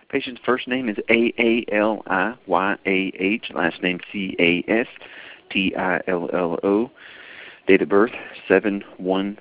Patient's first name is Aaliyah, last name Castillo. Date of birth 7/1/6.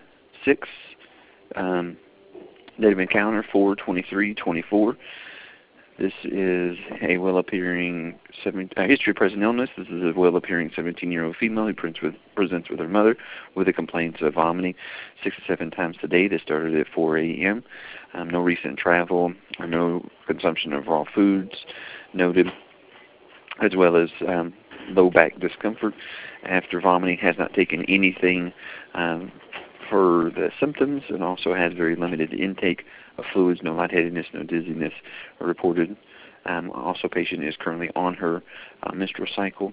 Date of encounter 4/23/24. This is a well-appearing history of present illness. This is a well-appearing 17-year-old female who presents with her mother with the complaints of vomiting 6 to 7 times a day. This started at 4 a.m. No recent travel or no consumption of raw foods noted, as well as low back discomfort after vomiting. Has not taken anything for the symptoms, and also has very limited intake of fluids. No lightheadedness, no dizziness reported. Also, patient is currently on her menstrual cycle.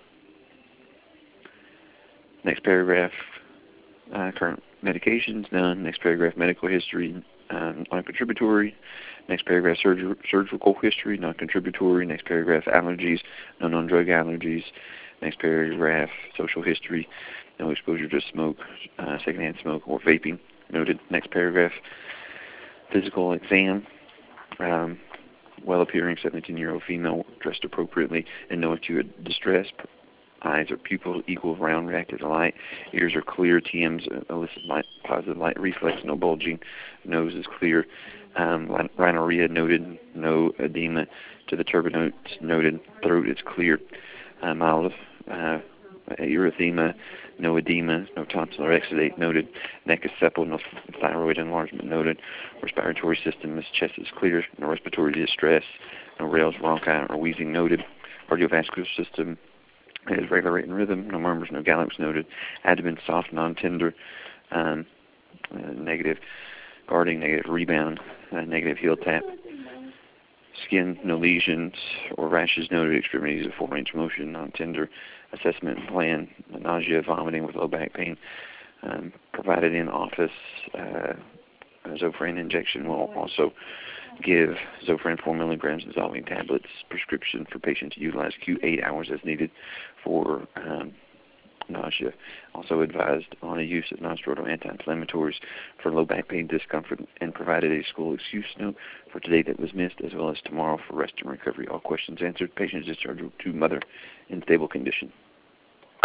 Next paragraph, current medications, none. Next paragraph, medical history, non-contributory. Next paragraph, surgical history, non-contributory. Next paragraph, allergies, no known drug allergies. Next paragraph, social history, no exposure to smoke, secondhand smoke, or vaping noted. Next paragraph, physical exam, well-appearing 17-year-old female dressed appropriately and no acute distress. Eyes or pupils equal, round, reactive to light. Ears are clear. TMs elicit light, positive light reflex, no bulging. Nose is clear. Rhinorrhea noted. No edema to the turbinates noted. Throat is clear. Mild erythema, no edema, no tonsillar exudate noted. Neck is supple, no thyroid enlargement noted. Respiratory system, this chest is clear. No respiratory distress, no rales, bronchi, or wheezing noted. Cardiovascular system has regular rate and rhythm, no murmurs, no gallops noted. Abdomen soft, non-tender, negative guarding, negative rebound, negative heel tap. Skin, no lesions or rashes noted. Extremities of full range of motion, non-tender. Assessment plan, nausea, vomiting with low back pain. Provided in office. Zofran injection will also give Zofran 4 milligrams dissolving tablets. Prescription for patient to utilize Q8 hours as needed for nausea. Also advised on the use of non-steroidal anti-inflammatories for low back pain, discomfort, and provided a school excuse note for today that was missed, as well as tomorrow for rest and recovery. All questions answered. Patient is discharged to mother in stable condition.